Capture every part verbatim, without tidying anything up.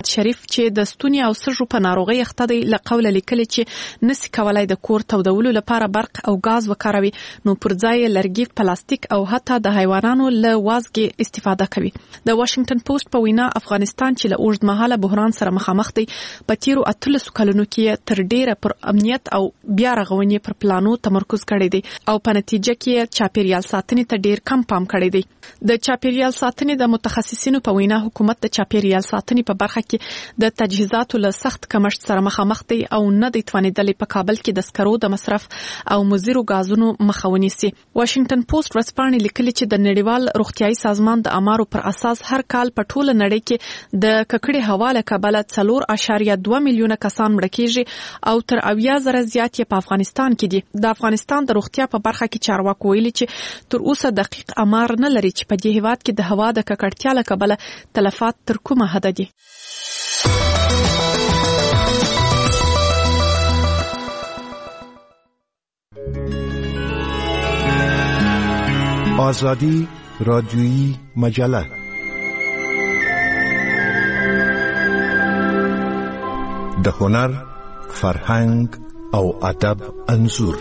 محمد شریف چې د ستوني او سږو په ناروغۍ اخته دی له قوله لیکلي چې نسی کولای د کور تودولو لپاره برق او غاز وکاروي، نو پر ځای لرګي، پلاستیک او حتی د حیواناتو له وازګې استفاده کوي. د واشنگټن پوسټ په وینا افغانستان چې له اوږدمهاله بحران سره مخامخ دی، په تیرو اتلسو کلونو کې تر ډیره پر امنیت او بیا رغونې پر پلانو تمرکز کړی دی او په نتیجه کې چاپیریال ساتنې ته ډیر کم پام کړی دی. د چاپیریال ساتنې د متخصصینو په وینا حکومت د چاپیریال ساتنې په برخه کې د تجهیزاتو له سخت کمښت سره مخامخ دی او نه دی توانیدلی په کابل کې د سکرو د مصرف او مضرو غازونو مخه ونیسي. واشنگټن پوسټ ورځپاڼې لیکلي چې د نړیوال روغتیايي سازمان د امارو پر اساس هر کال په ټوله نړۍ کې د ککړې هوا له کبله څلور اعشاریه دوه میلیونه کسان مړه کیږي او تر اویا زره زیات یې په افغانستان کې دي. د افغانستان د روغتیا په برخه کې چارواکو ویلي چې تر اوسه دقیق امار نه لري چې په دې هیواد کې د هوا د ککړتیا له کبله تلفات تر کومه حد دي. آزادی رادیویی مجله د هنر، فرهنګ او ادب انځور.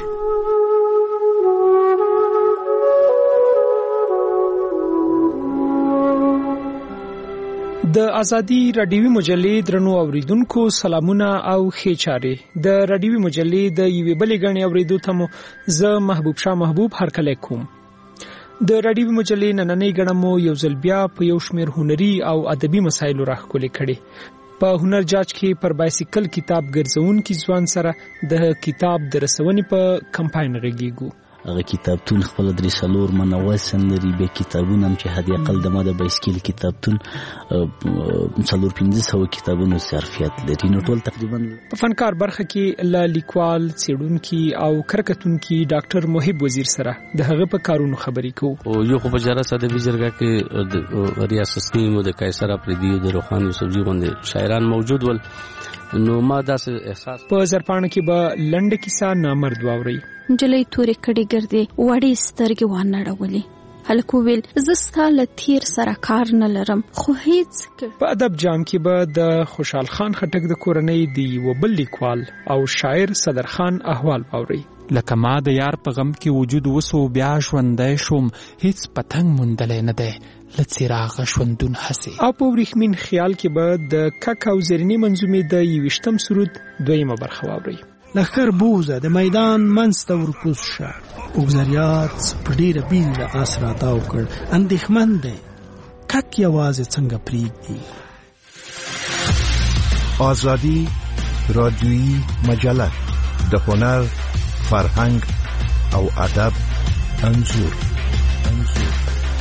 د ازادي رادیوي مجلې درنو اوریدونکو سلامونه او ښې چارې. د رادیوي مجلې د یوې بلې غړي اوریدو ته مو زه محبوب شاه محبوب هرکلی کوم. د رادیوي مجلې نننۍ غړي مو یو ځل بیا په یو شمېر هنري او ادبي مسایلو راښکلې کړي. په هنر جاج کې پر بایسیکل کتاب ګرځونکي ځوان سره د کتاب د رسونې په کمپاین غږیږو. هغه کتابتون خپل درې څلور منوسن لري، به کتابونه هم چې هدي اقل د ماده بایسکل کتابتون څلور پنځه سوه کتابونو ظرفیت لري. نو ټول تقریبا په فنکار برخه کې ل لیکوال، څېړونکي او کرکټونکي ډاکټر محب وزیر سره د هغه په کارونو خبرې کوو. او یو خو په جره ساده ویجرګه کې د ریاست سیمو د قیصر افریدی د روخان یوسفزي غوندې شاعران موجود ول. نو ما داسې احساس په زرپاڼه کې به لنډه کیسه نامرد واوري. نجلۍ تورې کړي ګرځي، وړې سترګې وانړولې. هلک وویل زه ستا له تیر سره کار نه لرم، خو هیڅ. په ادب جام کې به د خوشحال خان خټک د کورنۍ د یو بل لیکوال او شاعر صدر خان احوال واوري. لکه ما د یار په غم کې وجود وسو، بیا ژوندی شوم، هیڅ پتنګ موندلی نه دی له څراغه ژوندون هسې. او په وریښمین خیال کې به د کک او زرینې منظومې د یویشتم سرود دویمه برخه واوري. لخر بوزه د میدان منځ ته ورکوز شه، وګزریات په ډېره بیړه آس راتاو کړ، اندېښمن دی کک یوازې څنګه پرېږدي. آزادی رادیویی مجله د هنر، فرهنګ او ادب انځور. انځور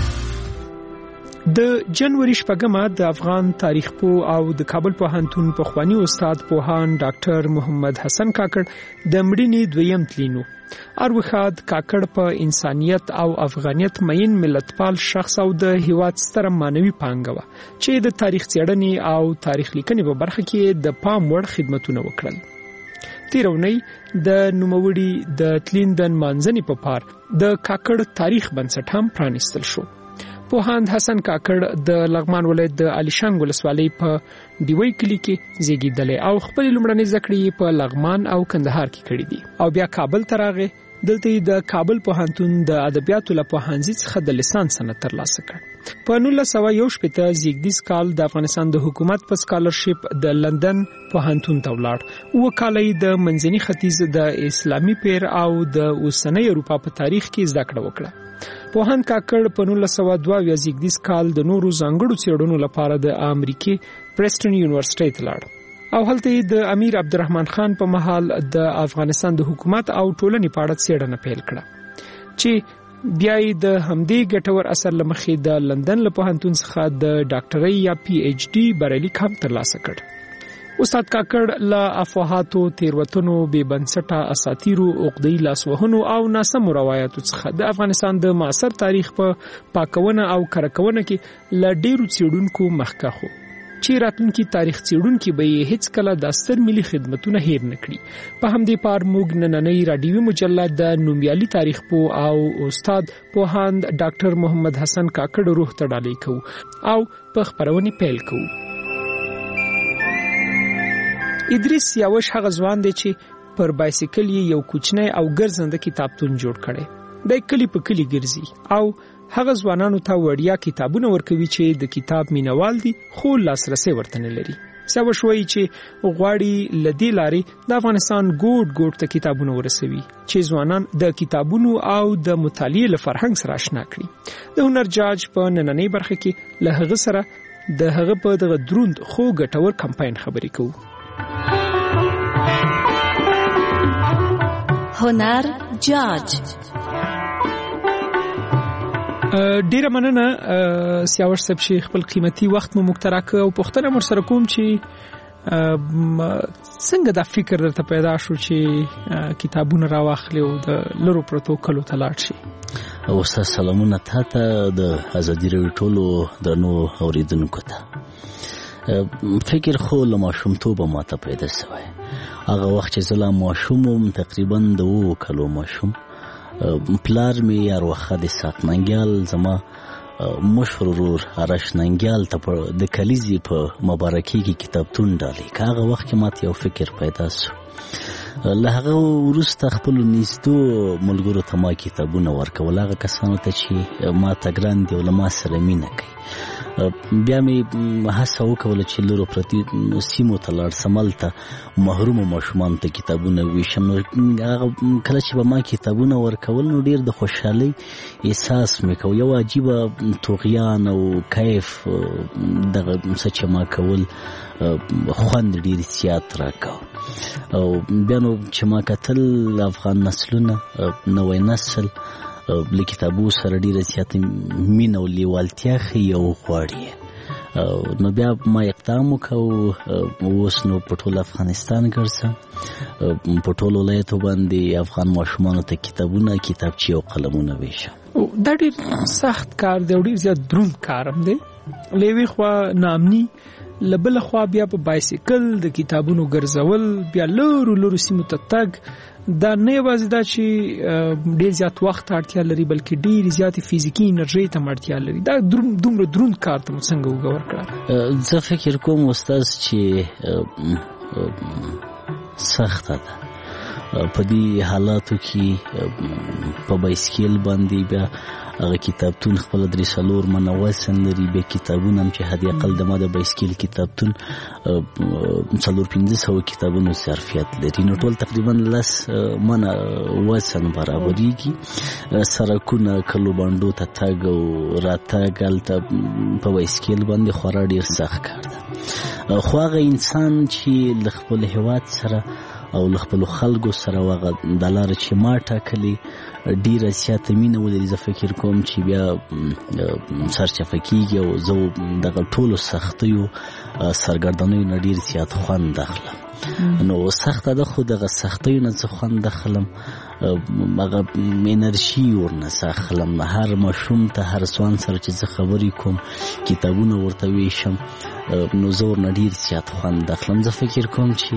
د جنوري شپږمه د افغان تاریخ پوه او د کابل پوهنتون پخوانی استاد پوهان ډاکټر محمد حسن کاکړ د مړینې دویم تلینو. اروخاد کاکړ په انسانیت او افغانیت مین ملتپال شخص او د هیواد ستر مانوي پانګه و چې د تاریخ څېړنې او تاریخ لیکنې په برخه کې د پام وړ خدمتونه وکړل. تیرونی د نوموړي د تلین د مانځنې په پار د کاکړ تاریخ بنسټ هم پرانیستل شو. پوهاند حسن کاکړ د لغمان ولایت د علیشنګ ولسوالۍ په ډیوی کلی کې زیږیدلی او خپل لومړنۍ زده کړې په لغمان او کندهار کې کړې دي او بیا کابل ته راغی. دلته د کابل پوهنتون د ادبیاتو له پوهنځي څخه د لیسانس سند ترلاسه کړ. په نولس سوه یو شپېته زیږدیز کال د افغانستان د حکومت په سکالرشپ د لندن پوهنتون ته ولاړ. اووه کاله یې د منځني ختیځ د اسلامي پیر او د اوسنۍ اروپا په تاریخ کې زده کړه وکړه. پوهاند کاکړ په نولس سوه دوه اویا زیږدیز کال د نورو ځانګړو څېړنو لپاره د امریکې پریسټن یونیورسيټي ته لاړ او هلته د امیر عبدالرحمن خان په مهال د افغانستان د حکومت او ټولنې په اړه څېړنه پیل کړه چې بیا یې د همدې ګټور اثر له مخې د لندن له پوهنتون څخه د ډاکټرۍ یا پی ایچ ډي بریالیک هم ترلاسه کړ. استاد کاکړ له افواهاتو، تیروتنو، بې بنسټه اساطیرو، عقدی لاسوهنو او ناسمو روایتو څخه د افغانستان د معاصر تاریخ په پاکونه او کرکونه کې له ډیرو څېړونکو مخکښ و چې راتلونکي تاریخ څېړونکي به یې هیڅ کله د ستر ملي خدمتونه هیر نه کړي. په همدې پار موږ نننۍ راډیوي مجله د نومیالي تاریخ پوه او استاد پوهاند ډاکټر محمد حسن کاکړ روح ته ډالۍ کوو او په خپرونې پیل کوو. ادریس یاوش هغه ځوان دی چې پر بایسیکل یو کوچنی او ګرځنده کتابتون جوړ کړي. د کلی په کلی ګرځي او هغه ځوانانو ته وړیا کتابونه ورکوي چې د کتاب مینوال دي خو لاسرسي ورته نه لري. سبا شوي چې غواړي لدی لاري د افغانستان ګوټ ګوټ ته کتابونه ورسوي چې ځوانان د کتابونو او د مطالعې له فرهنګ سره آشنا کړي. د هنر جاج په نننۍ برخه کې له هغه سره د هغه په دغه دروند خو ګټور کمپاین خبرې کوو. هنر جاج. ډیره مننه سیاوش صاحب چې خپل قیمتي وخت مو مخترک او پښتنه مر سره کوم چې څنګه دا فکر درته پیدا شو چې کتابونه راواخلې او د لرو پروتو کلو ته لاړ شي. او سلامونه تاسو د ازادي راډیو ټولو درنو اوریدونکو ته. فکر خو له ماشومتوبه ماته پیدا شوی. هغه وخت چې زه لا ماشوم وم، تقریبا د اوو کلو ماشوم، پلار می یاروخه د سات ننګیال زما مشهور ورور آرش ننګیال ته د کلیزي په مبارکي کې کتابتون ډالي. هغه وخت کې ماته یو فکر پیدا شو. له هغه وروسته خپل نږدې ملګرو ته ما کتابونه ورکول، هغه کسانو ته چې ما ته ګران دي او له ما سره مینه کوي. بیا مې هڅه وکوله چې لرو پرتې سیمو ته لاړ سم، هلته محرومو ماشومانو ته کتابونه ویشم. نو هغه کله چې به ما کتابونه ورکول نو ډېر د خوشحالۍ احساس مې کوه. یو عجیبه طغیان او کیف دغه څه چې ما کول خوند ډېر زیات راکاو. او بیا نو چې ما کتل افغان نسلونه، نوی نسل له کتابو سره ډېره زیاته مینه او لیوالتیا ښیي او غواړي. نو بیا ما اقدام وکړ. اوس نو په ټول افغانستان ګرځم، په ټول ولایتو باندې افغان ماشومانو ته کتابونه، کتابچې او قلمونه ویشم. دا ډېر سخت کار دی او ډېر زیات دروند کار هم دی. له یوې خوا ناامني، له بله خوا بیا په بایسیکل د کتابونو ګرځول، بیا لرو لرو سیمو ته تګ. دا نه یوازې دا چې ډېر زیات وخت اړتیا لري بلکې ډېر زیات فزیکي انرژي ته اړتیا لري. دا دومره دروند کار ته څنګه وګور کړه؟ زه فکر کوم استاد چې سخته ده په دې حالاتو کې په بایسکل باندې بیا هغه کتابتون خپل درې څلور منه وزن لري، بیا کتابونه هم چې حد اقل د ما د بایسکل کتابتون څلور پنځه سوه کتابونو ظرفیت لري. نو ټول تقریبا لس منه وزن برابرېږي. سړکونه کلو بانډو ته تګ او راتګ هلته په بایسکل باندې خورا ډېر سخت کار ده. خو هغه انسان چې له خپل هېواد سره او له خپلو خلکو سره هغه د لاره چې ما ټاکلې ډېره زیاته مینه ولري، زه فکر کوم چې بیا سرچپه کېږي او زه دغه ټولو سختیو سرګردنیو نه ډېر زیات خوند اخلم. نو سخته ده خو دغه سختیو نه زه خوند اخلم، هغه انرژي ورنه اخلم. هر ماشوم ته هر ځوان سره چې زه خبرې کوم، کتابونه ورته ویشم، نو زه ورنه ډېر زیات خوند اخلم. زه فکر کوم چې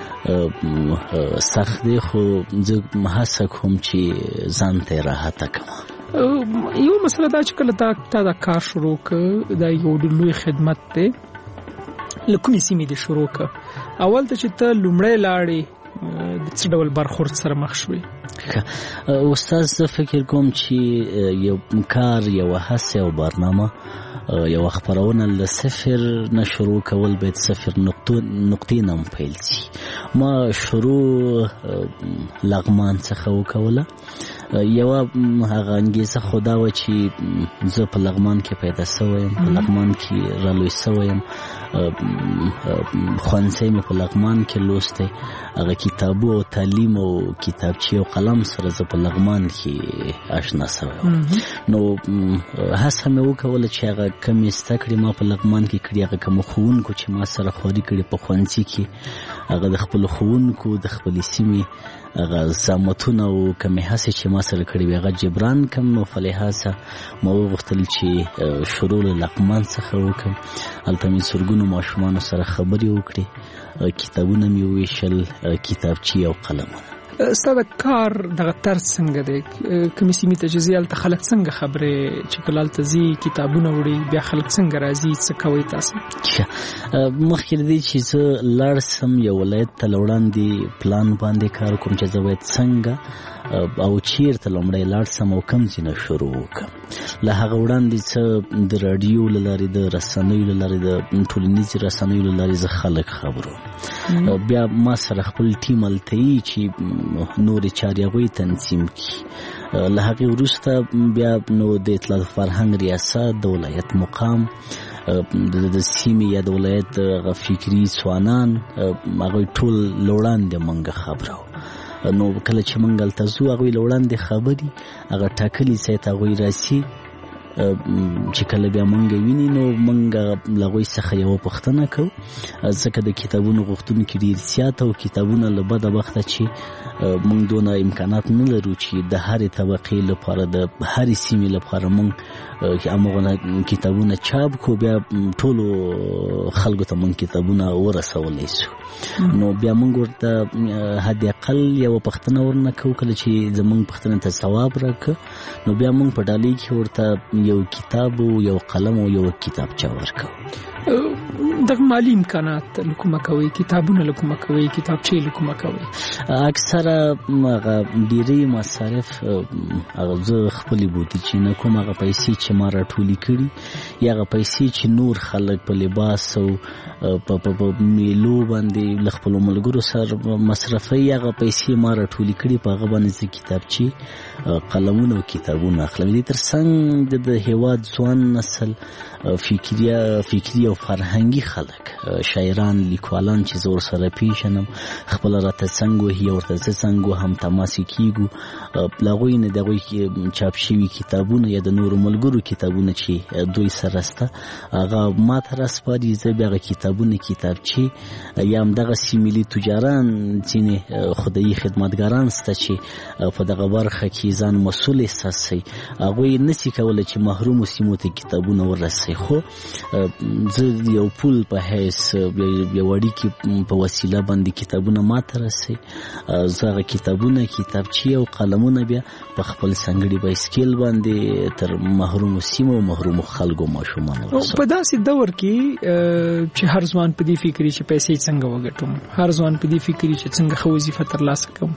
سخت دی خو زه هڅه کوم چې ځان ته راحته کړم. یو مسله دا چې کله تا دا کار شروع کړ، دا یو لوی خدمت دی. له کومې سیمې دې شروع کړ؟ اول ته چې ته لومړی لاړې د څه ډول برخورد سره مخ شوې؟ استاد زه فکر کوم چې یو کار، یو هڅه او برنامه، یو خبرونه له صفر نه شروع کول باید صفر نقطې نه پیل شي. ما شروع لغمان څخه وکوله. یو هغه انګیزه خدا و چې زه په لغمان کې پیدا شوم، په لغمان کې رالوی شوم، ښوونځی مې په لغمان کې لوستی. هغه کتابو او تعلیم او کتابچې او قلم سره زه په لغمان کې آشنا شوم. نو هڅه مې وکوله چې هغه کمې زده کړې ما په لغمان کې کړي، هغه کومو ښوونکو چې ما سره خواري کړي په ښوونځي کې، هغه د خپلو ښوونکو د خپلې سیمې هغه زحمتونه او کمې هڅې چې ما سره کړي وي هغه جبران کړم. نو په لحاظه ما وغوښتل چې شروع له لغمان څخه وکړم. هلته مې زرګونو ماشومانو سره خبرې وکړې، کتابونه مې وویشل، کتابچې او قلمونه. ستاسو کار دغه ترڅ څنګه دی کومې سیمې ته چې ځئ هلته خلک څنګه خبرې چې کله هلته ځي کتابونه وړي بیا خلک څنګه راځي څه کوئ تاسو مخکې له دې چې زه لاړ سم یو ولایت ته له وړاندې پلان باندې کار کوم چې زه باید څنګه او چیرته لومړی لاړ سم او کوم ځای نه شروع وکړم له هغه وړاندې څه د راډیو له لارې د رسنیو له لارې د ټولنیزې رسنیو له لارې زه خلک خبروم بیا ما سره خپل ټیم هلته یي چې نورې چارې هغوی تنظیم کړي له هغې وروسته بیا نو د اطلاعات فرهنګ ریاست د ولایت مقام د سیمې یا د ولایت فکري ځوانان هغوی ټول له وړاندې موږ خبرو نو کله چې موږ هلته ځو هغوی له وړاندې خبري هغه ټاکلي ځای ته هغوی راسي چې کله بیا موږ ویني نو موږ له هغوی څخه یوه پوښتنه کوو ځکه د کتابونو غوښتونکي ډېر زیات او کتابونه له بده وخته چې موږ دونه امکانات نه لرو چې د هرې طبقې لپاره د هرې سیمې لپاره موږ هماغه کتابونه چاپ کو بیا ټولو خلکو ته موږ کتابونه ورسولی شو نو بیا موږ ورته حد اقل یوه پوښتنه ورنه کوو کله چې زموږ پوښتنې ته ځواب راکړه نو بیا موږ په ډالۍ کې ورته یو کتاب او یو قلم او یو کتابچه ورکوو دغه مالی امکانات له کومه کوئ کتابونه له کومه کوئ کتابچې له کومه کوئ اکثره هغه ډېری مصارف هغه زه خپلې بودیجې نه کوم هغه پیسې چې ما راټولې کړي یا هغه پیسې چې نور خلک په لباس او په میلو باندې له خپلو ملګرو سره مصرفوي هغه پیسې ما راټولې کړي په هغه باندې زه کتابچې قلمونه او کتابونه اخلم دې تر څنګ د هېواد ځوان نسل فکري فکري او فرهنګي خلک شاعران لیکوالان چې زه ورسره پیژنم خپله راته څنګ وهي ورته زه څنګ وهم تماسې کېږو له هغوی نه د هغوی چاپ شوي کتابونه یا د نورو ملګرو کتابونه چې دوی سره شته هغه ما ته راسپاري زه بیا هغه کتابونه کتابچې یا همدغسې ملي تجاران ځینې خدایي خدمتګاران شته چې په دغه برخه کې ځان مسؤل احساسوي هغوی نسي کولی چې محرومو سیمو ته کتابونه ورسوي خو زه یو پول په حیث یو اړیکې په وسیله باندې کتابونه ما ته رسوي زه هغه کتابونه کتابچې او قلمونه بیا په خپل ځانګړي بایسکل باندې تر محرومو سیمو او محرومو خلکو ماشومانو رسوم په داسې دور کې چې هر ځوان په دې فکري چې پیسې څنګه وګټم هر ځوان په دې فکري چې څنګه ښه وظیفه ترلاسه کړم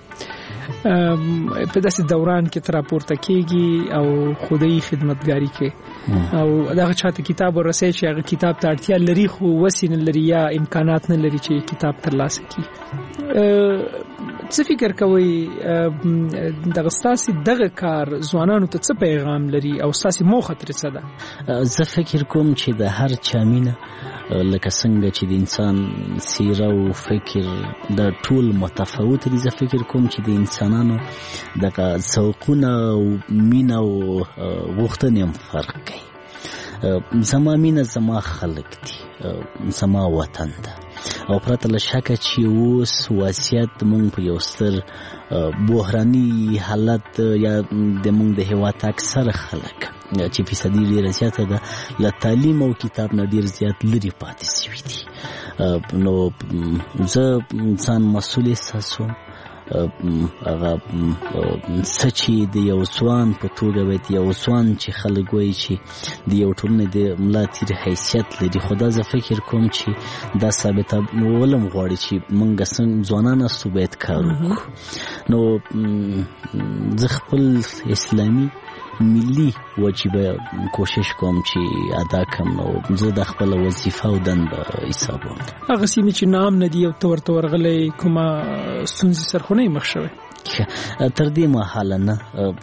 په داسې دوران کې تر راپورته کېږي او خدایي خدمتګاري کوي او دغه چاته کتاب ورسوي چې هغه کتاب ته اړتیا لري خو وسې نه لري یا امکانات نه لري چې کتاب ترلاسه کړي څه فکر کوئ دغه ستاسې دغه کار ځوانانو ته څه پیغام لري او ستاسې موخه ترې څه ده زه فکر کوم چې د هر چا مینه لکه څنګه چې د انسان څیره او فکر د ټول متفاوت دي زه فکر کوم چې د انسانانو دغه ذوقونه او مینه او غوښتنې هم فرق کوي زما مینه زما خلک دي زما وطن ده او پرته له شکه چې اوس وضعیت موږ په یو ستر بحراني حالت یا د موږ د هېواد اکثره خلک چې فیصدي ډېره زیاته ده له تعلیم او کتاب نه ډېر زیات لرې پاتې شوي دي نو زه ځان مسؤل احساسوم هغه څه چې د یو ځوان په توګه باید یو ځوان چې خلک وایي چې د یو ټولنې د ملا تیر حیثیت لري خو دا زه فکر کوم چې دا ثابتولم غواړي چې موږ ځوانان استو باید کار وکړو نو زه خپل اسلامي ملي وجیبه کوشش کوم چې ادا کړم نو زه د خپل وظیفه او دنده حسابوم هغه سیمې چې نام نه دی او تور تور غلې کومه ستونزې سره خو نه مخ شوی تر دې مهاله نه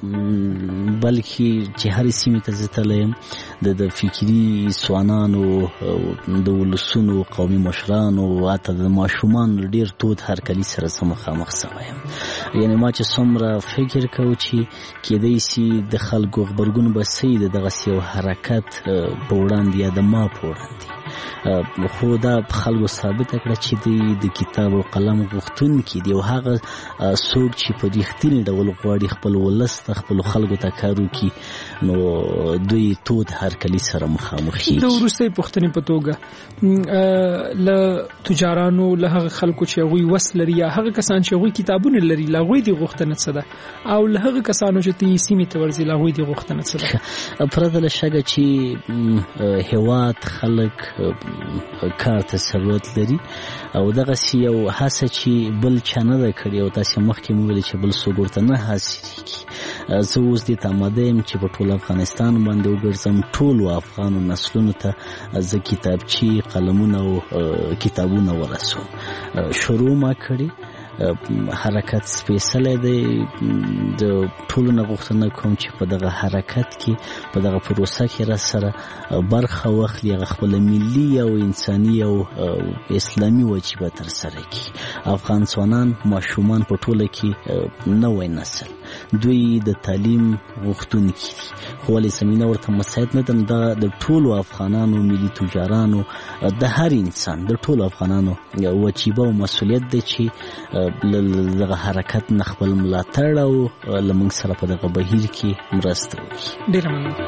بلکې چې هرې سیمې ته زه تللی یم د فکري ځوانانو د ولسونو قومي مشرانو حتی د ماشومانو ډېر تود هرکلي سره زه مخامخ شوی یم یعنې ما چې څومره فکر کوو چې کېدی شي د خلکو غبرګون به صحیح د دغسې یو حرکت په وړاندې یا د ما په وړاندې خو دا خلکو ثابته کړه چې دوی د کتاب او قلم غوښتونکي دي او هغه څوک چې په رښتیني ډول غواړي خپل ولس ته خپلو خلکو ته کار وکړي نو دوی تود هرکلی سره مخامخ شي. د وروستۍ پوښتنې په توګه ل تجارانو له هغه خلکو چې هغوی وس لري یا هغه کسان چې هغوی کتابونه لري له هغوی د غوښتنه څه ده او له هغه کسانو چې تی سیمې ته ورځي له هغوی د غوښتنه څه ده؟ پرته له شکه چې هیواد خلک کار ته ضرورت لري او دغه یو هڅه چې بل چا نه ده کړې او تاسې مخکې مو ویلې چې بل څوک ورته نه حاصلېږي. زه اوس دې ته آماده یم چې په ټول افغانستان باندې وګرځم، ټولو افغانو نسلونو ته زه کتابچې، قلمونه او کتابونه ورسوم. شروع ما کړې، حرکت سپیڅلی دی. د ټولو نه غوښتنه کوم چې په دغه حرکت کې په دغه پروسه کې را سره برخه واخلي، هغه خپله ملي او انساني او اسلامي وجیبه ترسره کړي. افغان ځوانان ماشومان په ټوله کې نوی نسل دوی د تعلیم غوښتونکي دي، خو ولې زمینه ورته مساعد نه ده. دا د ټولو افغانانو، ملي تجارانو، د هر انسان، د ټولو افغانانو وجیبه او مسؤلیت دی چې دغه حرکت نه خپل ملاتړ او له موږ سره په دغه بهیر کې مرسته وکړي. ډېره مننه.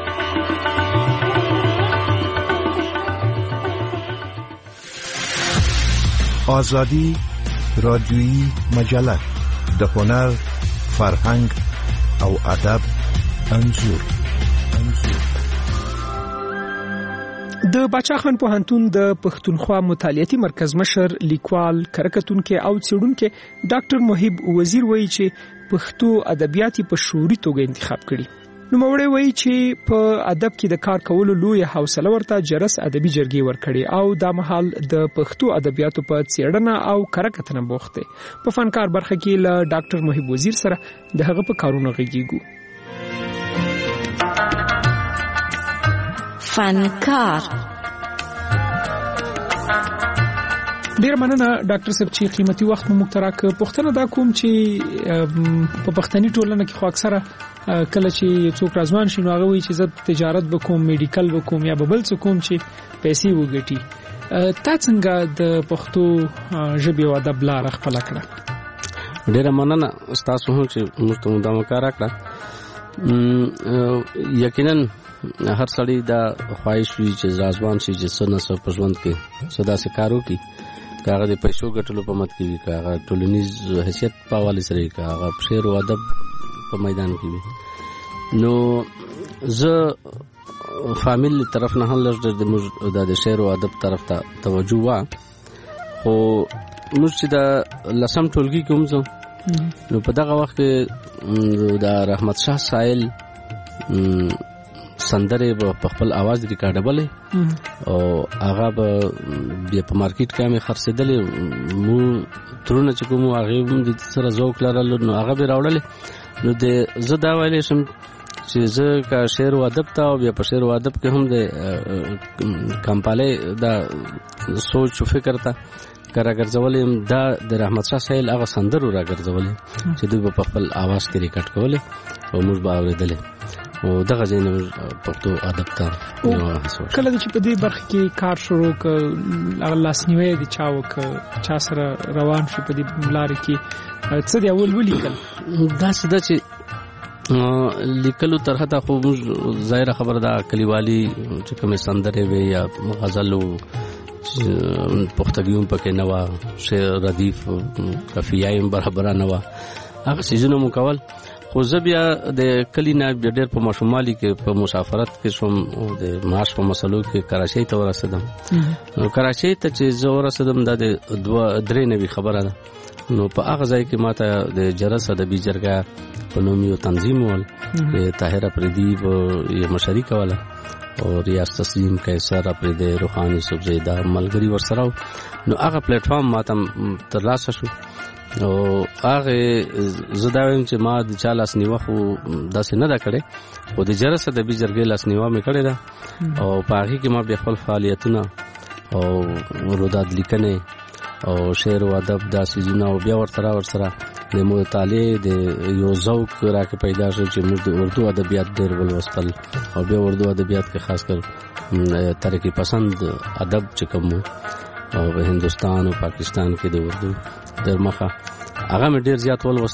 آزادی رادیویی مجله د هنر، فرهنګ او ادب انځور. د باچا خان پوهنتون د پښتونخوا مطالعاتي مرکز مشر، لیکوال، کارکتونکو او څېړونکو ډاکټر محب وزیر وایي چې پښتو ادبیات په شعوري توګه انتخاب کړي. نو موري وایي چې په ادب کې د کار کولو لوی حوصله ورته جرس ادبي جرګې ورکړي او د مهال د پښتو ادبیاتو په څېړنه او کارکتنه بوخت دي. په فنکار برخه کې له ډاکټر محب وزیر سره د هغه په کارونو غږیږو. فنکار. ډیر مننه ډاکټر صاحب چې قیمتي وخت مو مختراک. پښتنه دا کوم چې په پښتني ټولنه کې خو اکثره کله چې څوک راځوان شي نو هغه وایي چې زه تجارت وکوم، میډیکل وکوم یا بل څه کوم چې پیسې وګټي. تا څنګه د پښتو ژبې او ادب لار خپل کړه؟ ډیر مننه تاسو هم چې موږ ته مدام کار وکړه. یقینا هر سړی دا خواهش وي چې ځوان شي چې څه نه څه په ژوند کې صدا سي کار وکړي، کاغه د پیسو ګټلو په مت کې وي، کاغه ټولنیز حیثیت په حواله سره وي، کاغه شعر او ادب په میدان کې وي. نو زه فامیل طرف نه هم لږ د شعر او ادب طرف ته توجه وا، خو موږ چې د لسم ټولګي کې هم زه نو په دغه وخت کې د رحمت شاه سایل سندره په خپل आवाज ریکارډبلې او هغه به په مارکیټ کې هم خرڅېدلې. مو ترونه چې کوم هغه هم د سره ذوق لرل نو هغه به راوړل. نو د زه دا ویلې شم چې زه کا شعر او ادب ته او بیا په شعر او ادب کې هم د کمپاله دا سوچ او فکر ته راګرځولې دا د رحمت شاه سایل هغه سندرو راګرځولې چې دوی په خپل आवाज کې ریکارډ کولې او موږ به اورېدلې او دغه ځین پښتو ادب ته کله چې په دې برخه کې کار شروع ک لاسنیوي دي چاو ک چا سره روان شي په دې لارې کې څه دی اول ولیکل دا څه د چې لیکلو ترخه ته خو ظاهر خبر دا کلیوالي چې کوم سندره وي یا غزل او پختګیوم پکې نوا شعر ردیف کفیایم برابر نوا هغه سيزونو مکول. خو زه بیا د کلینا ډېر په ماشومالي کې په مسافرت کې شوم د معاش په مسلو کې کراچۍ ته ورسېدم. نو کراچۍ ته چې زه ورسېدم دا د دوه درې نوي خبره ده. نو په هغه ځای کې ماته د جرس ادبي جرګه په نوم یو تنظیم ول د طاهر افریدي یې مشري کوله او ریاض تسلیم قیصر افریدي روحاني سبزیدا ملګری ورسره. نو هغه پلیټ فارم ماته ترلاسه شو او هغه زداویم چې ما د چا لاس نیوه خو داسې نه دا کړې، خو د جرس ادبي جرګې لاس نیوه مې کړې ده او په هغې کې ما بیا خپل فعالیتونه او روداد لیکنې او شعر او ادب دا سیزونه او بیا ورته ورسره د مطالعې د یو ذوق راکې پیدا شو چې موږ د اردو ادبیات ډېر ولوستل او بیا اردو ادبیات کې خاص کر ترقی پسند ادب چې کوم او په هندستان او پاکستان کې د اردو در مخه هغه مې ډېر زیات ولوستل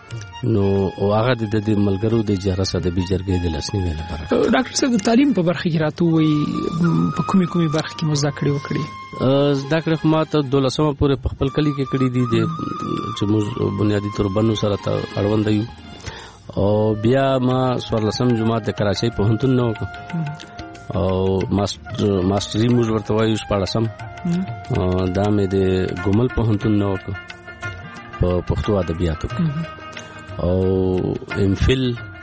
نو او هغه د دې ملګرو د جرس ادبي جرګې د لسنیوي لپاره. ډاکټر صاحب د تعلیم په برخه کې راته وي په کومي کومي برخه کې مو زده کړې وکړي؟ زده کړې خو ما ته دولسمه پورې په خپل کلی کې کړې دي د چې موږ بنیادی تور بنو سره ته اړوند یو او بیا ما څوارلسم جماعت د کراچۍ پوهنتون نه وکړ او ماستر ماستري موږ ورته وایو شپاړسم دا مې د ګومل پوهنتون نه وکړ په پښتو ادبیاتو کې او ام فل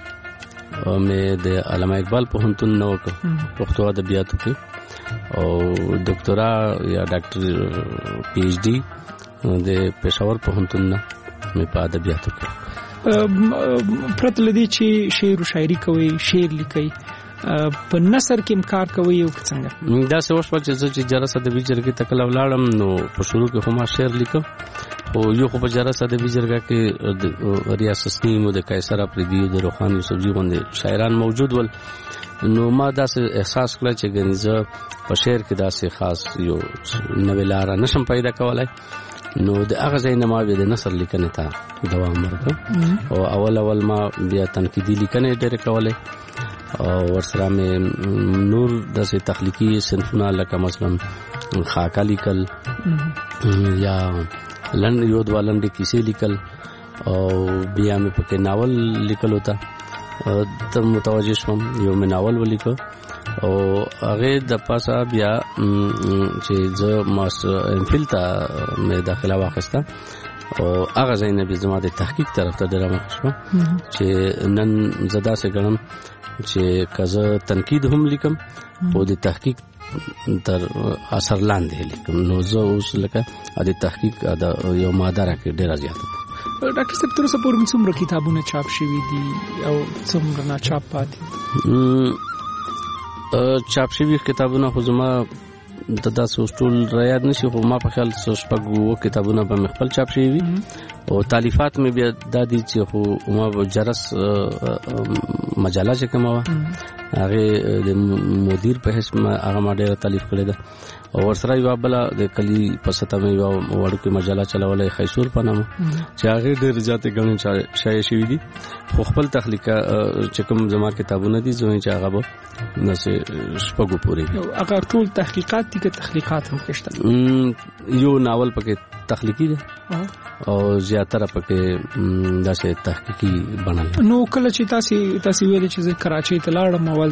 مې د علامه اقبال پوهنتون نه وکړ پښتو ادبیاتو کې او ډاکټرا یا ډاکټر پی ایچ ډي د پېښور پوهنتون نه مې په ادبیاتو کې. پرته لدی چې شعر او شاعري کوي شعر لیکي په نثر کې کار کوي او څنګه دا څه وشو چې چې جرس ادبي جرګې تکل ولاړم نو په شروع کې هم شعر لیکم او یو خو په جرس ادبي جرګه کې ریاست نیم د قیصر افریدی د روحاني سبزی باندې شاعران موجود ول نو ما دا احساس کړ چې ګنځه په شعر کې دا څه خاص یو نوې لار نشم پیدا کولای نو د هغه ځای نه ما د نثر لیکنې ته دوام ورکړ او اول اول ما بیا تنقیدي لیکنې ډېرې کولې او ورسره مې نور داسې تخلیقي صنفونه لکه مثلا خاکه لیکل یا لنډ یو دوه لنډې کیسې لیکل او بیا مې پکې ناول لیکلو ته ته متوجه شوم یو مې ناول ولیکه او هغه د پاسه بیا چې زه ماستر ام فل ته مې داخله واخیسته او هغه ځای نه به زما د تحقیق طرف ته درمه شوم چې نن زدا سه ګڼم چې کزه تنقید هم لیکم او د تحقیق تر اثر لاندې لیکم نو زه اوس لکه د تحقیق د یو ماده راکې ډیر زیاته. ډاکټر صاحب تر اوسه پورې څومره کتابونه چاپ شوي دي او څومره نه چاپ پاتې؟ چاپ شوي کتابونه خو زما د داسې ټول را یاد نشي خو ما په خیال شپږ اووه کتابونه به مې خپل چاپ شوي وي او تالیفات مې بیا دا دي چې خو ما به جرس مجله چې کومه وه هغې د مدیر په حیث هغه ما ډېره تالیف کړې ده او ورسره یوه بله د کلي په سطحه مې یوه وړوکې مجله چلولی خیسور په نامه چې هغې ډېرې زیاتې ګڼې شایع شوي دي خو خپل تخلیقه چې کوم زما کتابونه دي زه چې هغه به داسې شپږو پورې وي. هغه ټول تحقیقات دي که تخلیقات هم پکې یو ناول پکې تخلیقي دی او زیاتره پکې داسې تحقیقي بڼه لري. نو کله چې تاسې تاسې ویلې چې زه کراچۍ ته لاړم اول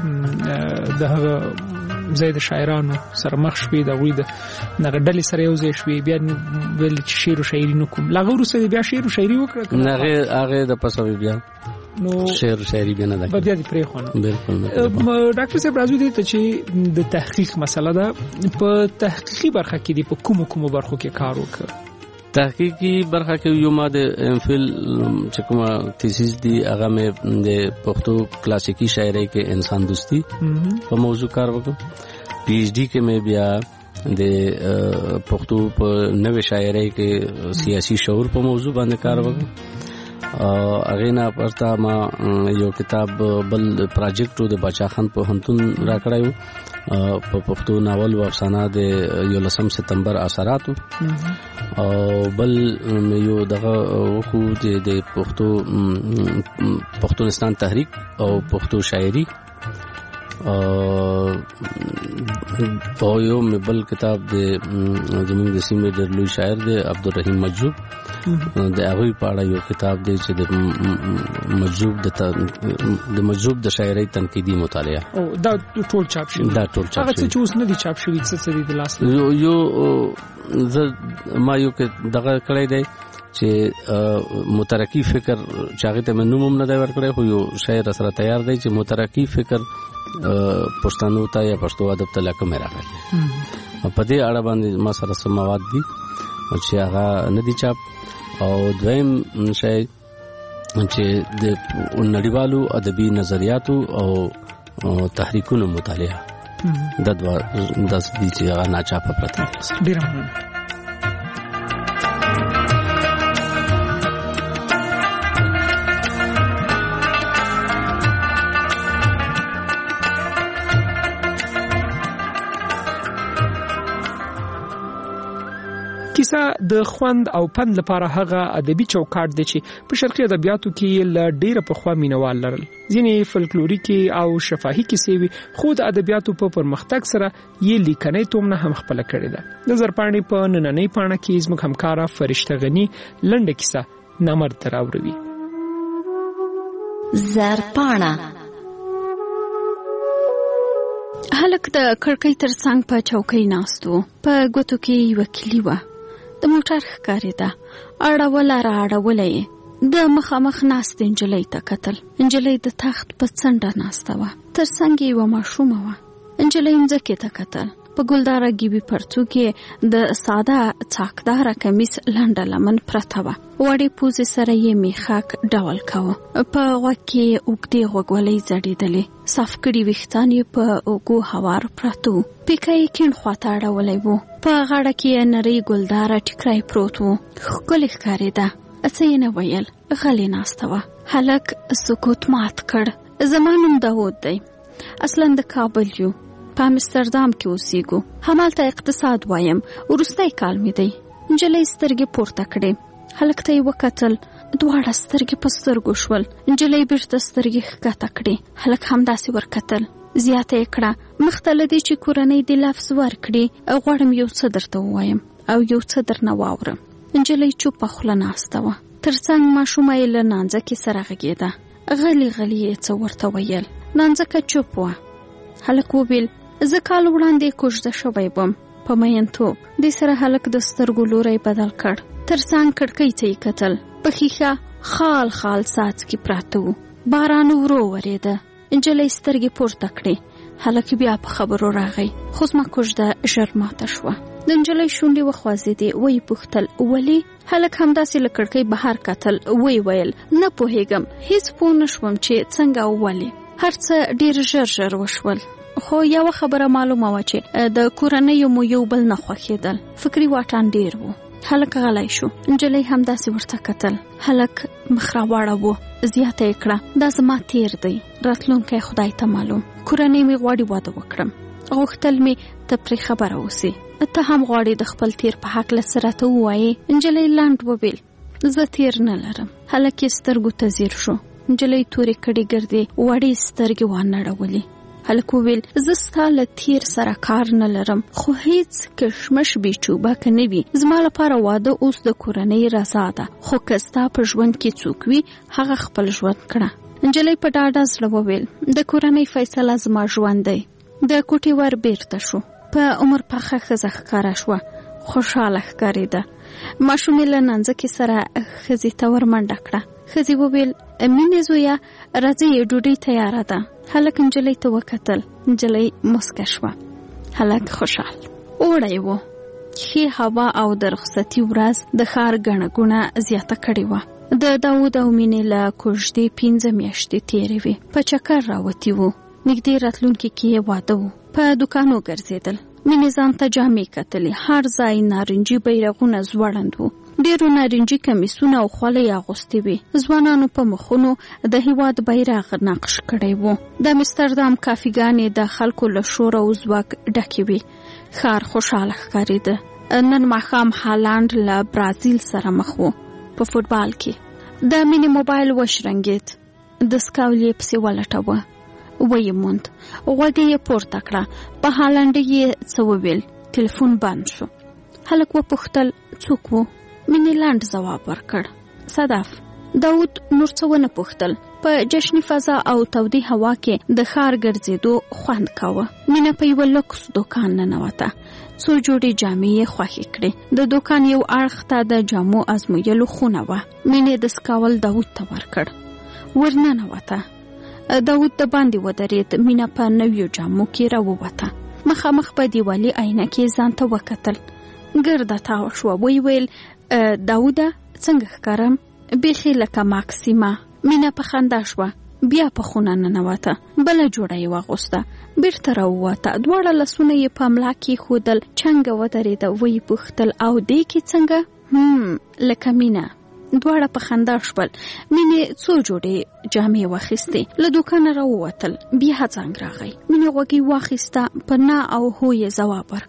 ته د هغه ځای د شاعرانو سره مخ شوې د هغوی د دغه ډلې سره یو ځای شوې بیا ویل چې شعر او شاعري نه کوم له هغه وروسته بیا شعر او شاعري وکړه هغې هغې د پسه بیا نو شعر شاعري بیا نه ده بیا دې پرېښونه. بالکل ډاکټر صاحب راځو دې ته چې د تحقیق مسله ده په تحقیقي برخه کې دې په کومو کومو برخو کې کار وکړ؟ تحقیقی برخه کې یو ما د ام فل چې کومه تیسیس دی هغه مې د پښتو کلاسیکی شاعرۍ کې انسان دوستی په موضوع کار وکړ. پی ایچ ڈی کې مې بیا د پښتو په نوې شاعرۍ کې سیاسي شعور په موضوع باندې کار وکړ. هغه نه پرته ما یو کتاب بل پروجیکټ د بچا خان په هنتون را کړایو په پښتو ناول او افسانه د یولسم سپتمبر اثراتو او بل یو دغه وکړو د پښتو پښتونستان تحریک او پښتو شاعري او یو بل کتاب د زموږ د سیمې ډېر لوی شاعر دی عبدالرحیم مجذوب د هغوی په اړه یو کتاب دی چې د مجذوب د مجذوب د شاعرۍ تنقیدي مطالعه او دا ټول چاپ شوی دا ټول چاپ شوی هغه چې اوس نه دي چاپ شوی څه څه دي د لاس یو یو زه ما یو کې دغه کړی دی چې مترقی فکر چاغه ته منوم هم نه دی ورکړی خو یو شاعر سره تیار دی چې مترقی فکر پښتنو ته یا پښتو ادب ته لکه مې راغلی په دې اړه باندې ما سره سم مواد دي چې هغه نه دي چاپ او دویم شی چې د نړیوالو ادبي نظریاتو او تحریکونو مطالعه د دوه داس دي چې هغه نه چاپه پرته ډیر مهم. کیسه د خوند او پند لپاره هغه ادبي چوکاټ دی چې په شرقي ادبیاتو کې له ډیره پخوا مینوال لرل. ځینې فلکلوریکي او شفاهي کیسې وي، خو د ادبیاتو په پرمختګ سره یې لیکنۍ تومنه هم خپله کړې ده. د زرپاڼې په نننۍ پاڼه کې زموږ همکاره فرشته غني لنډه کیسه نامرد ته راوړوي. زرپاڼه. هلک د کړکۍ تر څنګ په چوکۍ ناست و. په ګوتو کې یوه کیلي وه. د موټر ښکارېده. اړوله را اړوله یې. د مخامخ ناست نجلۍ ته کتل. نجلۍ د تخت په څنډه ناسته وه. تر څنګ یې یوه ماشومه وه. نجلۍ مځکې ته کتل. په ګلداره ګیبي پرتو کې د ساده څاکداره کمیس لنډه لمن پرته وه. وړې پوزې سره یې میخک ډول کوه. په غوږ کې اوږدې غوږوالۍ ځړېدلې. صاف کړي ویښتان یې په اوږو هوار پراته وو. پیکه یې کیڼ خواته اړولی وو. په غاړه کې یې نرۍ ګلداره ټیکری پروت وو. ښکلې ښکارېده. څه یې نه ویل. غلې ناسته وه. هلک سکوت مات کړ. زما نوم داود دی. اصلا د کابل یو. په امستردام کې اوسېږو. همالته اقتصاد وایم. وروستی کال مې دی. نجلۍ سترګې پورته کړې. هلک ته یې وکتل. دواړه سترګې په سترګو شول. نجلۍ بیرته سترګې ښکته کړې. هلک همداسې ورکتل. زیاته یې کړه، مخ ته له دې چې کورنۍ دې لفظ ورکړي، غواړم یو څه درته ووایم او یو څه درنه واورم. نجلۍ چوپه خوله ناسته وه. تر څنګ ماشومه یې له نانځکې سره غږېده. غلی غلی یې څه ورته ویل. نانځکه چوپ وه. هلک وویل زه کال وړاندې کوژده شوی وم په مینتوب. دې سره هلک د سترګو لوری بدل کړ. تر څنګ کړکۍ ته یې کتل. په ښیښه خال خال څاڅکي پراته وو. باران ورو ورېده. نجلۍ سترګې پورته کړې. هلک بیا په خبرو راغی. خو زما کوژده ژر ماته شوه. د نجلۍ شونډې وخوځېدې. ویې پوښتل ولې؟ هلک همداسې له کړکۍ بهر کتل. ویې ویل نه پوهېږم، هېڅ پوه نه شوم چې څنګه او ولې. هر څه ډېر ژر ژر وشول. خو یوه خبره معلومه وه چې د کورنیو مو یو بل نه خوښېدل. فکري واټن ډېر و. هلک غلی شو. نجلۍ همداسې ورته کتل. هلک مخ راواړاوه. زیاته یې کړه دا زما تیر دی، راتلونکی خدای ته معلوم. کورنۍ مې غواړي واده وکړم. غوښتل مې ته پرې خبره اوسې. ته هم غواړې د خپل تیر په هکله څه راته ووایې؟ نجلۍ لنډ وویل زه تیر نه لرم. هلک یې سترګو ته ځیر شو. نجلۍ تورې کړې ګردې وړې سترګې وانړولې. هلک وویل زه ستا له تیر سره کار نه لرم، خو هیڅ کشمش بې چوبکه نه وي. زما لپاره واده اوس د کورنۍ رضا ده، خو که ستا په ژوند کې څوک وي هغه خپل ژوند کړه. نجلۍ په ډاډه زړه وویل د کورنۍ فیصله زما ژوند دی. د کوټې ور بیرته شو. په عمر پخه ښځه ښکاره شوه. خوشحاله ښکارېده. ماشومې له نانځکې سره ښځې ته ور منډه کړه. ښځې وویل مینې زویه راځئ ډوډۍ تیاره ده. هلک نجلۍ ته وکتل. نجلۍ مسکه شوه. هلک خوشحال. اوړی و. ښې هوا او د رخصتي ورځ د ښار ګڼه ګوڼه زیاته کړې وه. د داود او مینې له کوژدې پنځه میاشتې تېرې وې. په چکر راوتي وو. نږدې راتلونکي کې یې واده و. په دوکانو ګرځېدل. مینې ځان ته جامې کتلې. هر ځای نارنجي بیرغونه ځوړند وو. ډېرو نارنجي کمیسونه او خولۍ اغوستې وې. ځوانانو په مخونو د هېواد بیرغ نقش کړی و. د امستردام کافیګانې د خلکو له شور او ځواک ډکې وې. ښار خوشحاله ښکارېده. نن ماښام هالند له برازیل سره مخ و په فوټبال کې. د مینې موبایل وشرنګېد. د سکاول یې پسې ولټوه. ویې موند. غوږ یې پورته کړه. په هالنډي یې څه وویل. تلیفون بند شو. هلک وپوښتل څوک و؟ مینې لنډ ځواب ورکړ. صدف. داود نور څه ونه پوښتل. په جشني فضا او تودې هوا کې د ښار ګرځېدو خوند کاوه. مینه په یوه لوکس دوکان ننوته. څو جوړې جامې یې خوښې کړې. د دوکان یو اړخ ته د جامو ازمویلو خونه وه. مینې د سکاول داود ته ورکړ. ورننوته. داود د باندې ودرېد. مینه په نویو جامو کې راووته. مخامخ په دیوالي آینه کې ځان ته وکتل. ګرده تاو شوه. وی ویل داوده څنګه ښکارم؟ بیخي لکه ماکسیمه. مینه په خندا شوه. بیا په خونه ننوته. بله جوړه یې واغوسته. بیرته راووته. دواړه لاسونه یې په ملا کې ښودل. چنګه ودرېده. ویې پوښتل او دې کې څنګه؟ هم لکه مینه. دواړه په خندا شول. مینې څو جوړې جامې واخیستې. له دوکانه راووتل. بیا څنګ راغی. مینې غوږی واخیسته. په نه او هو یې ځواب ورکړ.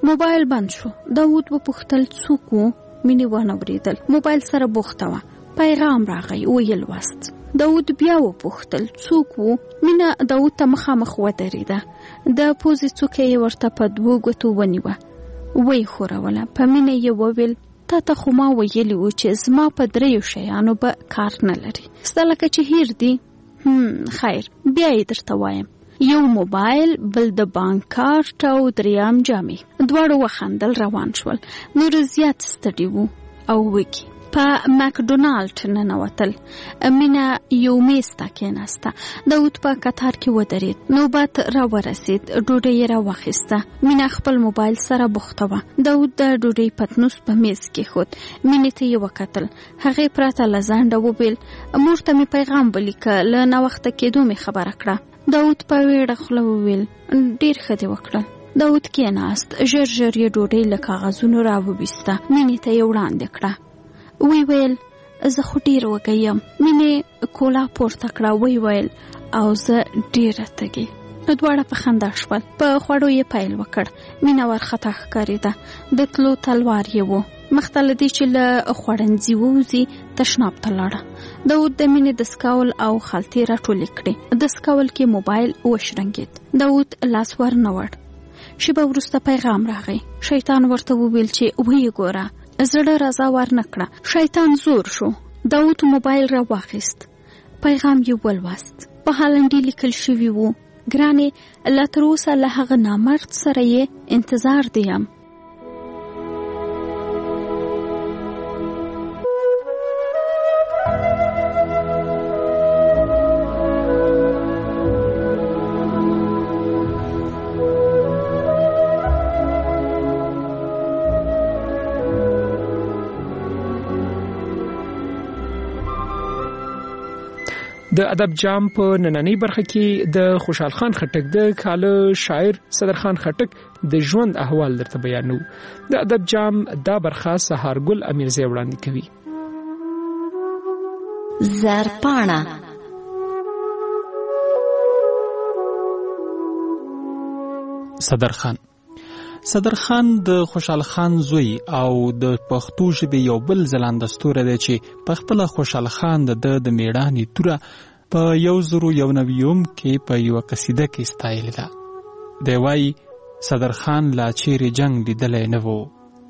موبایل بند شو. داود وپوښتل څوک و؟ مینې ونه اورېدل. موبایل سره بوخته وه. پیغام راغی، ویې لوست. داود بیا وپوښتل څوک و؟ مینه داود ته مخامخ ودرېده. د پوزې څوکه یې ورته په دوو ګوتو ونیوه، ویې ښوروله. په مینه یې وویل تا ته خو ما ویلي و چې زما په دریو شیانو به کار نه لري. ستا لکه چې هیر دی. هم خیر، بیا یې درته وایم. یو موبایل، بل د بانک کارت او دریم جامې. دواړو وخندل، روان شول. نور زیات ستړي وو او وږي. په مکډونالډ ننوتل. مینه یو میز ته کېناسته. داود په کتار کې ودرېد. نوبت را ورسید. ډوډۍ یې راواخیسته. مینه خپل موبایل سره بوخته وه. داود د ډوډۍ پتنوس په میز کېښود. مینې ته یې وکتل. هغې پرته له ځنډه وویل مور ته مې پیغام ولیکه، له ناوخته کېدو مې خبره کړه. داود په ویړه خوله وویل ډېر ښه دې وکړل. داود کېناست. ژر ژر یې ډوډۍ له کاغذونو راوویسته. مینې ته یې وړاندې کړه. وی ویل زه خو ډېر وږی یم. مینې کولا پورته کړه. وی ویل او زه ډېره تږې. دواړه په خندا شول. په خوړو یې پیل وکړ. مینه ورخطا ښکارېده. د تلو تلوار یې و. مخته له دې چې له خوړنځي ووځي تشناب ته لاړه. داود د مینې د سکاول او خلطې راټولې کړې. د سکاول کې موبایل وشرنګېد. داود لاس ور نه وړ. شیبه وروسته پیغام راغی. شیطان ورته وویل چې ویې ګوره. زړه رضا ور نه کړه. شیطان زور شو. داود موبایل را واخیست. پیغام یې ولوست. په هالنډي لیکل شوي وو ګرانې لا تر اوسه له هغه نامرد سره یې انتظار دیم. د ادب جام په نننۍ برخه کې د خوشحال خان خټک د کاله شاعر صدرخان خټک د ژوند احوال درته بیانو. د ادب جام دا برخه سهارګل امیرزی وړاندې کوي. زرپاڼه صدرخان صدرخان د خوشحال خان زوی او د پښتو ژبې یو بل ځلانده ستوری دی چې په خپله خوشحال خان د د میړانې توره په یو زرو یو نوي کې په یوه قصیده کې ستایلې ده. دی وایي صدرخان لا چیرې جنگ لیدلی نه و.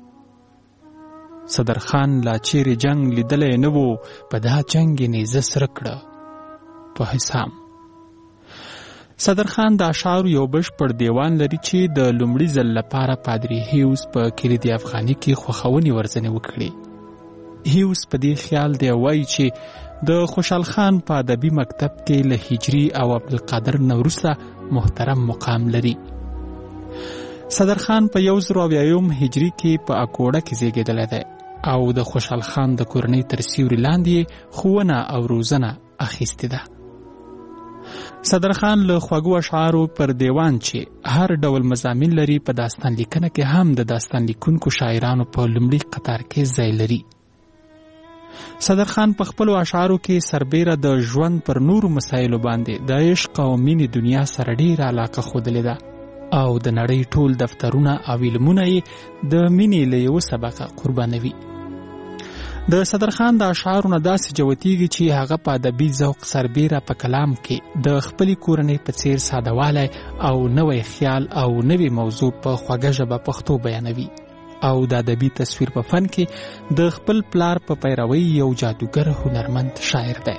صدرخان لا چیرې جنگ لیدلی نه و، په دا جنگ یې نیزه سره کړه په حسام. صدرخان د اشعارو یو بشپړ دیوان لري چې د لومړي ځل لپاره پادري هیوز په کلید افغاني کې خوښونې ورځنې وکړي. هیوز په دې خیال دی وایي چې د خوشحال خان په ادبي مکتب کې له هجري او عبدالقادر نه وروسته محترم مقام لري. صدرخان په یو زر اویایم هجري کې په اکوړه کې زیږېدلی دی او د خوشحال خان د کورنۍ تر سیوري لاندې ښوونه او روزنه اخیستې ده. صدرخان له خوږو اشعارو پر دیوان چې هر ډول مضامین لري په داستان لیکنه کې هم د داستان لیکونکو شاعرانو په لومړي قطار کې ځای لري. صدرخان په خپلو اشعارو کې سربیره د ژوند پر نورو مسایلو باندې د عشق او مینې دنیا سره ډېره علاقه ښودلې ده او د نړۍ ټول دفترونه او علمونه یې د مینې له یوه سبقه قربانوي. د صدرخان د اشعارو نه داسې جوتیږي چې هغه په ادبي ذوق سربیره په کلام کې د خپلې کورنۍ په څیر سادهوالی او نوی خیال او نوې موضوع په خوږه ژبه پښتو بیانوي او د ادبي تصویر په فن کې د خپل پلار په پیروي یو جادوګر هنرمند شاعر دی.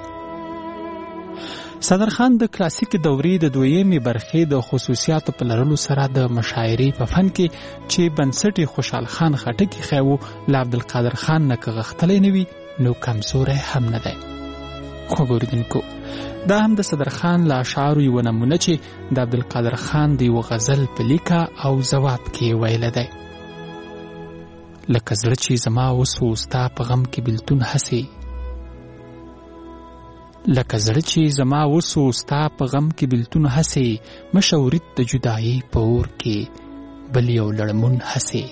صدرخان د کلاسیک دورې د دویمې برخې د خصوصیاتو په لرلو سره د مشاعرې په فن کې چې بنسټ خوشحال خان خټک ایښی و له عبدالقادر خان نه که غښتلی نه وي نو کمزوری هم نه دی. خوږو اورېدونکو، دا هم د صدرخان له اشعارو یوه نمونه چې د عبدالقادر خان د یوه غزل په لیکه او ځواب کې ویلی دی. لکه زړه چې زما وسو ستا په غم کې بېلتون هسې لکه زړه چې زما وسو ستا په غم کې بېلتون هسې مشه ورید د جدایۍ په اور کې بل یو لړمون هسې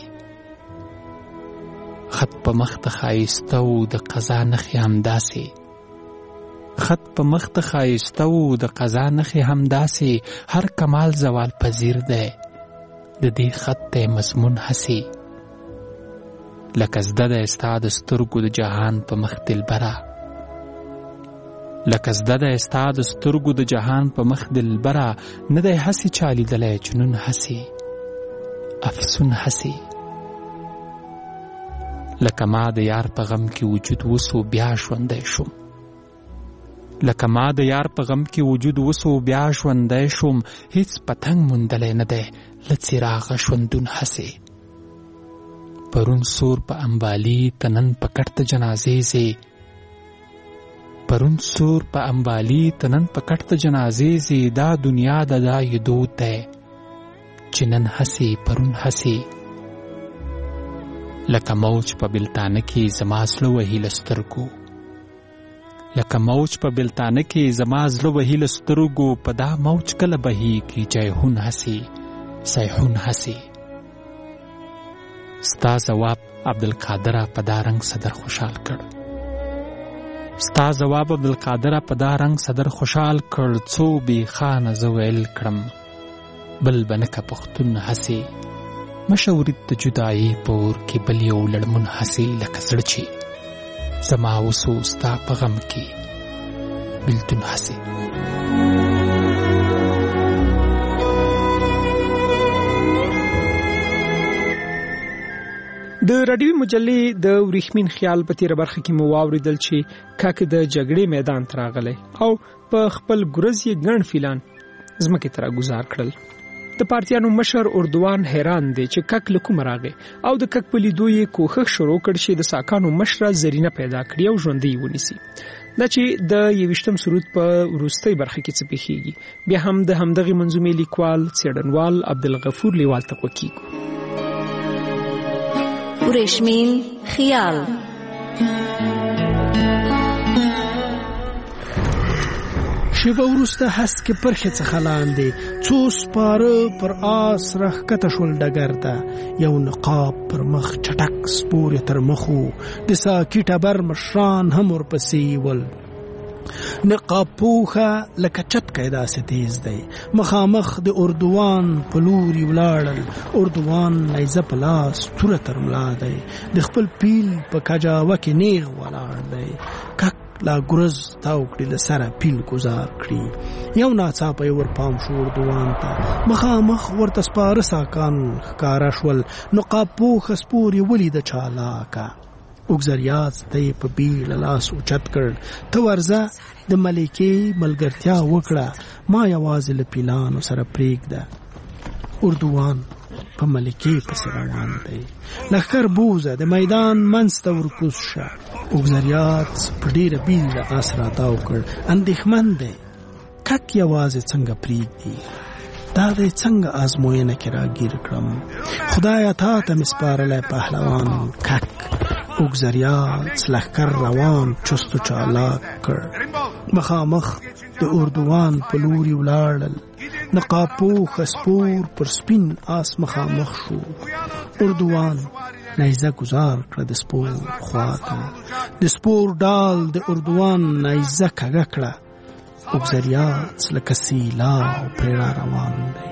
خط په مخ ته ښایسته و د قضا نښې همداسې خط په مخ ته ښایسته و د قضا نښې همداسې هر کمال زوال پذیر دی د دې خط ته مضمون هسي لکه زده د ستا د سترګو د جهان په مخ دلبره لکه زده د ستا د سترګو د جهان په مخ دلبره نه دی هسي چا لیدلی جنون هسي افسون هسي لکه ما د یار په غم کې وجود وسو بیا ژوندی شوم لکه ما د یار په غم کې وجود وسو بیا ژوندی شوم هیڅ پتنګ موندلی نه دی له څراغه ژوندون هسي پرون سور په انبالي تنن په کټ د جنازې ځې پرون سور په انبالي تنن په کټ د جنازې ځې دا دنیا د دا یدود دی چې نن هسي پرون هسي لکه موج په بلتانه کې زما زړه وهي له سترګو لکه موج په بلتانه کې زما زړه وهي له سترګو په دا موج کله بهیږي جیحون هسي سیحون هسي ستا جواب عبدالقادر په دا رنگ صدر خوشحال کړ ستا جواب عبدالقادر په دا رنگ صدر خوشحال کړ څو بی خانه زه ویل کړم بل بنکه پختون هسي مشورید د جدایي پور کې بل یو لړمون هسي لکه زړه چې زما وسو ستا په غم کې بلتون هسي د راډیوي مجلې د ورېښمین خیال په تیره برخه کې مو واورېدل چې کاک د جګړې میدان ته راغلی او په خپل ګرز یې ګڼ فیلان ځمکې ته راګوزار کړل. د پارتیانو مشر اردوان حیران دی چې کک له کومه راغی او د کک په لیدو یې کوښښ شروع کړ چې د ساکانو مشره زرینه پیدا کړي او ژوندۍ ونیسي. دا چې د یویشتم سرود په وروستۍ برخه کې څه پېښیږي بیا هم د همدغې منظومې لیکوال څېړنوال عبدالغفور لیوال ته غوږ ورېښمین خیال. شیبه وروسته هسکې پرخې څخه لاندې څو سپاره پر آس راښکته شول ډګر ته. یو نقاب پر مخ چټک سپور تر مخو د ساکي ټبر مشران هم ورپسې ول. نقاب پوخه لکه چتکی داسې تیز دی. مخامخ د اردوان په لوري ولاړل. اردوان نیزه په لاس توره تر ملا دی. د خپل پیل په کجاوه کې نیغ ولاړ دی. کک لا ګرز تاو کړي له سره پیل گزار کړي. یو ناڅاپه یې ورپام شو اردوان ته. مخامخ ورته سپاره ساکان ښکاره شول. نقاب پوخه سپور یې ولید چالاکه. اوګزریاز ته یې په بیړه لاس اوچت کړ. ته ورځه د ملکې ملګرتیا وکړه ما یوازې له پیلانو سره پرېږده. اردوان په ملکې پسې روان دی. لښکر بوزه د میدان منځ ته ورکوز شه. اوګزریاز په ډېره بیړه آس راتاو کړ. اندېښمن دی کک یوازې څنګه پرېږدي. دا دی څنګه ازموینه کې راګیر کړم. خدایه تا ته مې سپارلی پهلوان کک. اوګزریاز لښکر روان چست و چالاک کړ. مخامخ د اردوان په لوري ولاړل. نقاب پوخه سپور پر سپین آس مخامخ شو. اردوان نیزه گزار کړه د سپور خواته. د سپور ډال د اردوان نیزه کږه کړه. اوګزریاز لکه سیلاب پرې را روان دی.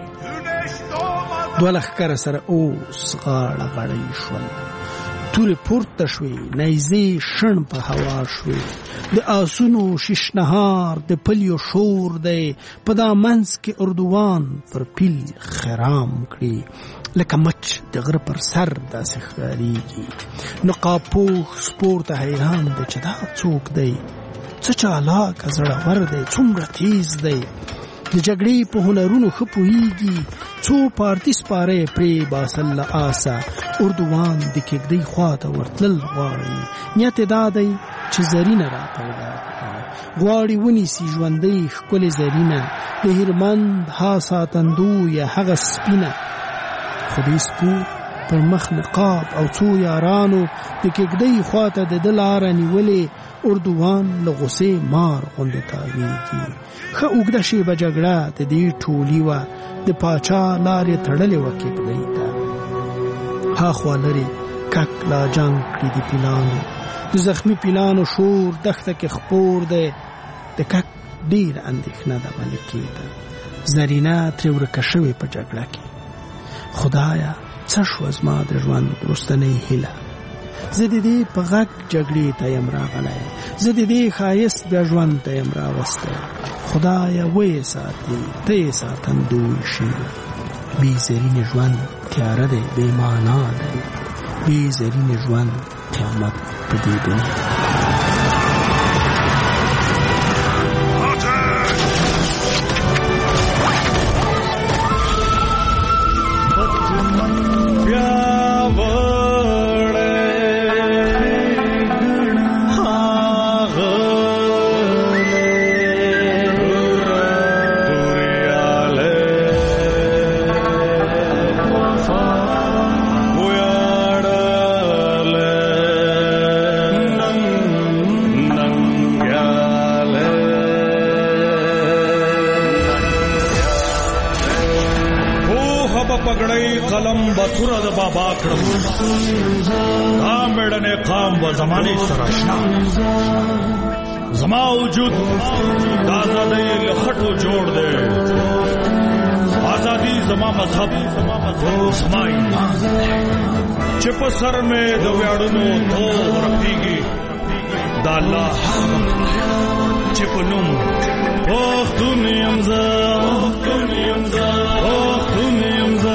دوه لښکره سره اوس غاړه غړۍ شول. تورې پورته شوې. نیزې شڼ په هوا شوې. د آسونو ششنهار د پلیو شور دی. په دا منځ کې اردوان پر پیل خرام کړي لکه مچ د غره پر سر داسې ښکارېږي. نقاب پوخ سپور ته حیران دی چې دا څوک دی. څه چالاکه زړور دی. څومره تیز دی. د جګړې په هنرونو ښه پوهېږي. څو پارتي سپاره یې پرې باسل له آسه. اردوان د کېږدۍ خواته ورتلل غواړي. نیت یې دا دی چې زرینه را پیدا کړي. غواړي ونیسي ژوندۍ ښکلې زرینه. د هیرمند ها ساتندویه هغه سپینه. خو دې سپور پر مخ نقاب او څو یارانو د کېږدۍ خواته د ده لاره نیولې. اردوان له غصې مار غوندې تاویږي. ښه اوږده شېبه جګړه د دې ټولي وه. د پاچا لارې تړلې وه کېږدۍ ته. هاخوا لرې کک لا جنګ کړي د پیلانو. د زخمي پیلانو شور دښته کې خپور دی. د کک ډېره اندېښنه ده ملکې ته. زرینه ترې ورکه شوې په جګړه کې. خدایا څه شو زما د ژوند وروستنۍ هیله، زه د دې په غږ جګړې ته یم راغلی، زه د دې ښایست بیا ژوند ته یم راوستی. خدایا ویې ساتې ته یې ساتندوی شي. بې زرین ژوند تیاره دی بې معنا دی، بې زرین ژوند قیامت په دې دنیا. قلم بطوره د بابا کړم، دا میړنې قام و زمانې سره اشنا، زما وجود دا آزادۍ له خټو جوړ دی، آزادي زما مذهب زما ایمان، چې په سر مې د ویاړونو تور رپېږي، دا الله چې په نوم پښتون یم زه، پښتون یم زه، پښتون یم زه،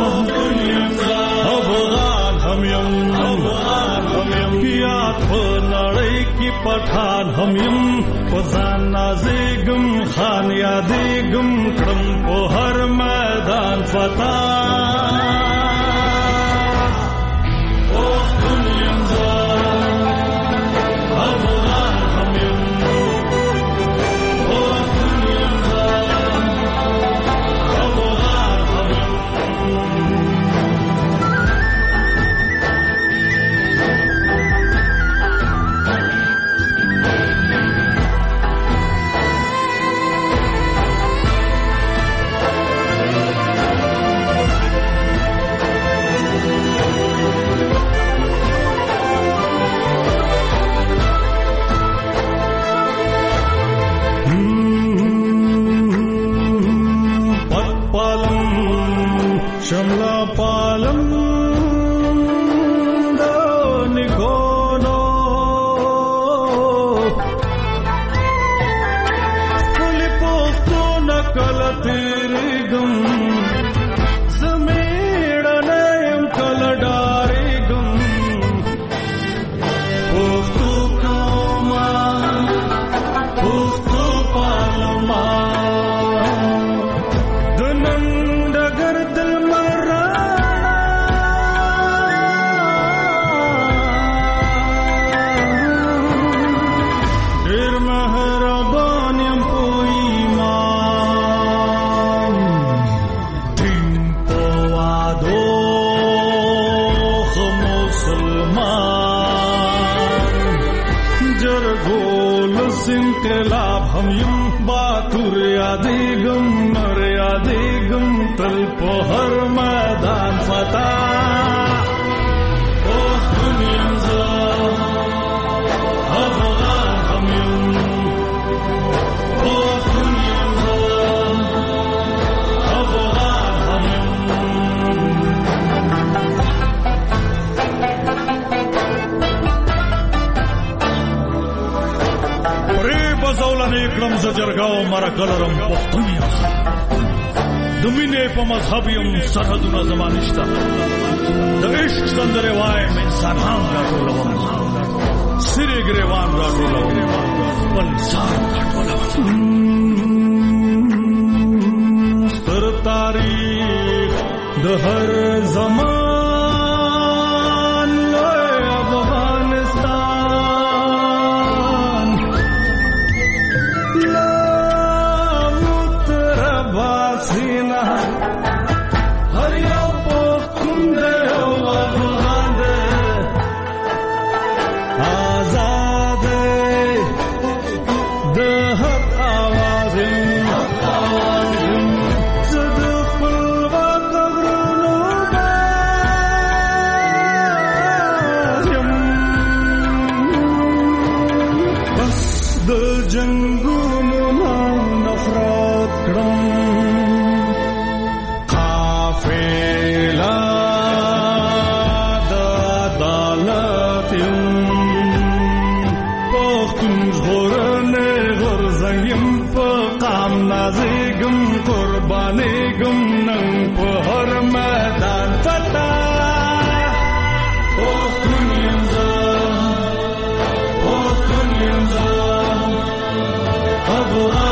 پठान हम यम पजान नाज़ेगम खान यादेगम क्रम को हर मैदान फता ओ दुनिया जा अवगान हम यम ओ दुनिया जा अवगान हम यम जरगाओ मारा कलरम पख्तुनिया दुमिने पे मजहब यम सरहदुना ज़मानिश्ता द इश्क संदरे वाय में इंसान राटोलवम सिरे गिरेवान राटोलवम पलसार राटोलवम सर तारीख द हर ज़मान غازیګم قربانیګم نن په هر میدان پتا او دنیا او دنیا ابو